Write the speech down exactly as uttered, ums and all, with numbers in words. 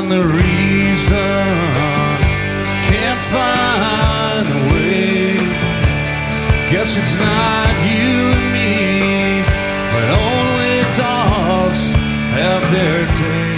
find the reason, can't find a way. Guess it's not you and me, but only dogs have their day.